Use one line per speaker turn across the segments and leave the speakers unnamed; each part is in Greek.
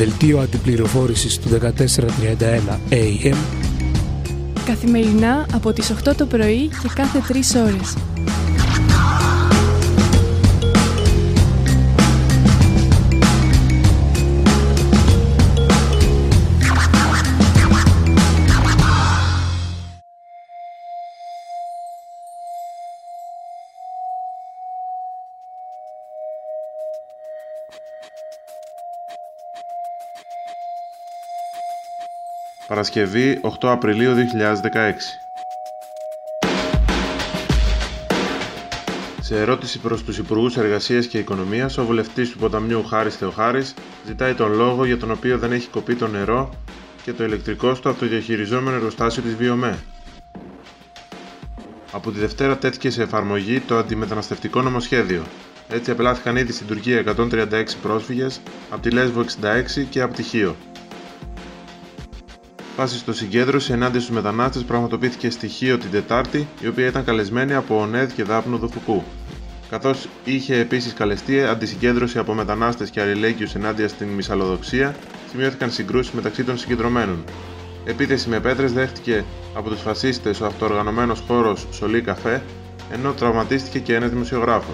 Δελτίο αντιπληροφόρησης του 1431 AM.
Καθημερινά από τις 8 το πρωί και κάθε 3 ώρες.
Παρασκευή 8 Απριλίου 2016. Σε ερώτηση προς τους Υπουργούς Εργασίας και Οικονομίας, ο βουλευτής του Ποταμιού Χάρης Θεοχάρης ζητάει τον λόγο για τον οποίο δεν έχει κοπεί το νερό και το ηλεκτρικό στο αυτοδιαχειριζόμενο εργοστάσιο της Βιομέ. Από τη Δευτέρα τέθηκε σε εφαρμογή το αντιμεταναστευτικό νομοσχέδιο. Έτσι απελάθηκαν ήδη στην Τουρκία 136 πρόσφυγες, από τη Λέσβο 66 και από τη Χίο. Φάση στο συγκέντρωση ενάντια στους μετανάστες πραγματοποιήθηκε στη Χίο την Τετάρτη, η οποία ήταν καλεσμένη από ΟΝΕΔ και Δάπνο Δουφουκού. Καθώς είχε επίσης καλεστεί αντισυγκέντρωση από μετανάστες και αλληλέγγυους ενάντια στην μυσαλλοδοξία, σημειώθηκαν συγκρούσεις μεταξύ των συγκεντρωμένων. Επίθεση με πέτρες δέχτηκε από τους φασίστες ο αυτοοργανωμένος χώρος Σολί Καφέ, ενώ τραυματίστηκε και ένας δημοσιογράφος.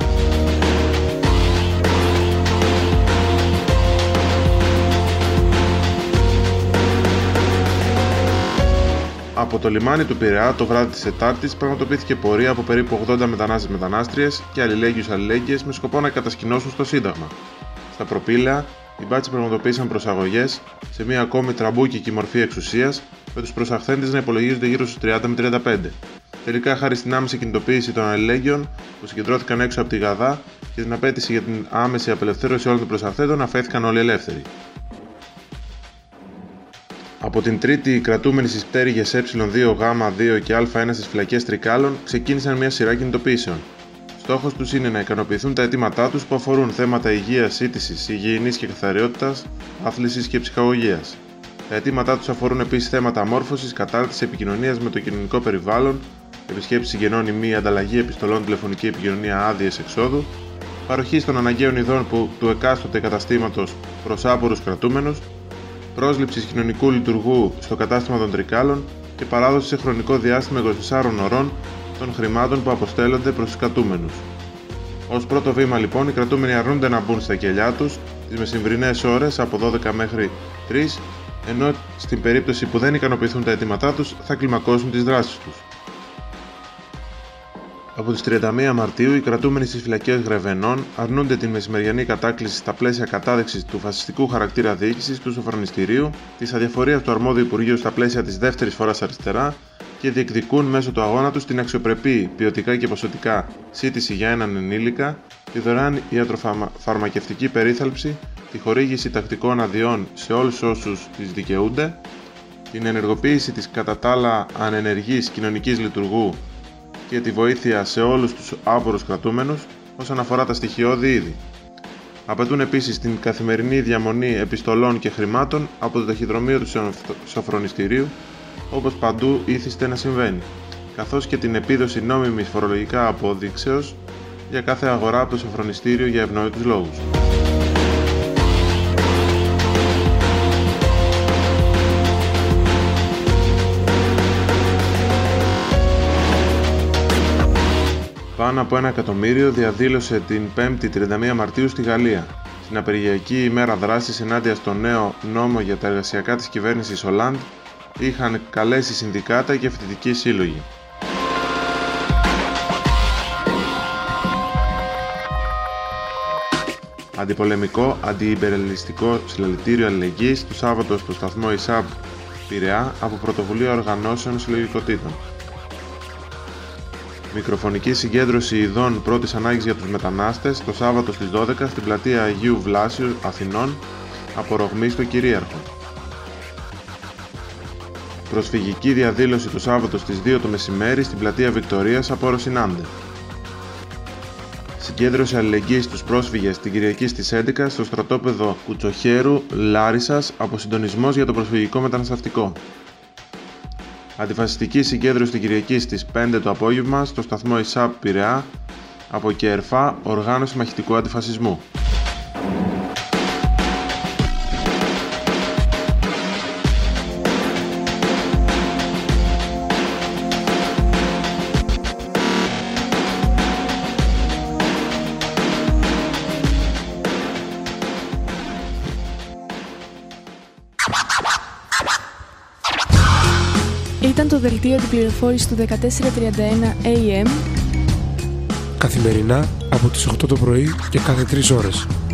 Από το λιμάνι του Πειραιά το βράδυ της Τετάρτης πραγματοποιήθηκε πορεία από περίπου 80 μετανάστες-μετανάστριες και αλληλέγγυους-αλληλέγγυες με σκοπό να κατασκηνώσουν στο Σύνταγμα. Στα προπήλαια, οι μπάτσοι πραγματοποίησαν προσαγωγές σε μια ακόμη τραμπούκικη μορφή εξουσίας, με τους προσαχθέντες να υπολογίζονται γύρω στους 30 με 35. Τελικά, χάρη στην άμεση κινητοποίηση των αλληλέγγυων που συγκεντρώθηκαν έξω από τη Γαδά και την απέτηση για την άμεση απελευθέρωση όλων των προσαχθέντων, αφέθηκαν όλοι ελεύθεροι. Από την Τρίτη, οι κρατούμενοι στις πτέρυγες Ε2, Γ2 και Α1 στις φυλακές Τρικάλων ξεκίνησαν μια σειρά κινητοποιήσεων. Στόχος τους είναι να ικανοποιηθούν τα αιτήματά τους που αφορούν θέματα υγείας, σύντησης, υγιεινής και καθαριότητας, άθλησης και ψυχαγωγίας. Τα αιτήματά τους αφορούν επίσης θέματα μόρφωσης, κατάρτισης, επικοινωνίας με το κοινωνικό περιβάλλον, επισκέψεις συγγενών ή μη, ανταλλαγή επιστολών, τηλεφωνική επικοινωνία, άδειες εξόδου, παροχή των αναγκαίων ειδών του εκάστοτε καταστήματος προς άπορους κρατούμενους, πρόσληψης κοινωνικού λειτουργού στο κατάστημα των Τρικάλων και παράδοση σε χρονικό διάστημα 24 ωρών των χρημάτων που αποστέλλονται προς τους κρατούμενους. Ως πρώτο βήμα λοιπόν, οι κρατούμενοι αρνούνται να μπουν στα κελιά τους τις μεσημβρινές ώρες από 12 μέχρι 3, ενώ στην περίπτωση που δεν ικανοποιηθούν τα αιτήματά τους θα κλιμακώσουν τις δράσεις τους. Από τις 31 Μαρτίου, οι κρατούμενοι στις φυλακές Γρεβενών αρνούνται την μεσημεριανή κατάκληση στα πλαίσια κατάδειξης του φασιστικού χαρακτήρα διοίκησης του σοφρονιστηρίου, της αδιαφορίας του αρμόδιου Υπουργείου στα πλαίσια της δεύτερης φοράς αριστερά και διεκδικούν μέσω του αγώνα τους την αξιοπρεπή, ποιοτικά και ποσοτικά σύντηση για έναν ενήλικα, τη δωρεάν ιατροφαρμακευτική περίθαλψη, τη χορήγηση τακτικών αδειών σε όλους όσους τις δικαιούνται, την ενεργοποίηση της κατά τα άλλα ανενεργής κοινωνικής λειτουργού και τη βοήθεια σε όλους τους άπορους κρατούμενους όσον αφορά τα στοιχειώδη είδη. Απαιτούν επίσης την καθημερινή διαμονή επιστολών και χρημάτων από το ταχυδρομείο του σοφρονιστηρίου, όπως παντού ήθιστε να συμβαίνει, καθώς και την επίδοση νόμιμης φορολογικά απόδειξεως για κάθε αγορά από το σοφρονιστήριο για ευνόητους λόγους. Πάνω από 1 εκατομμύριο διαδήλωσε την 5η 31 Μαρτίου στη Γαλλία, στην απεργιακή ημέρα δράσης ενάντια στο νέο νόμο για τα εργασιακά της κυβέρνησης Ολάντ, είχαν καλέσει συνδικάτα και φοιτητικοί σύλλογοι. Αντιπολεμικό, αντιυμπεριαλιστικό συλλαλητήριο αλληλεγγύης το Σάββατο στο σταθμό ΙΣΑΠ Πειραιά από πρωτοβουλία οργανώσεων συλλογικοτήτων. Μικροφωνική συγκέντρωση ειδών πρώτης ανάγκης για τους μετανάστες το Σάββατο στις 12 στην πλατεία Αγίου Βλάσιου Αθηνών, απορρογμή στο κυρίαρχο. Προσφυγική διαδήλωση το Σάββατο στις 2 το μεσημέρι στην πλατεία Βικτωρίας από Ρωσινάντε. Συγκέντρωση αλληλεγγύης στους πρόσφυγες την Κυριακή στις 11 στο στρατόπεδο Κουτσοχέρου Λάρισσας από Συντονισμός για το Προσφυγικό Μεταναστευτικό. Αντιφασιστική συγκέντρωση την Κυριακή στις 5 το απόγευμα στο σταθμό ΙΣΑΠ Πειραιά από ΚΕΡΦΑ, Οργάνωση Μαχητικού Αντιφασισμού.
Ήταν το δελτίο αντιπληροφόρησης του 1431 AM
καθημερινά από τις 8 το πρωί και κάθε 3 ώρες.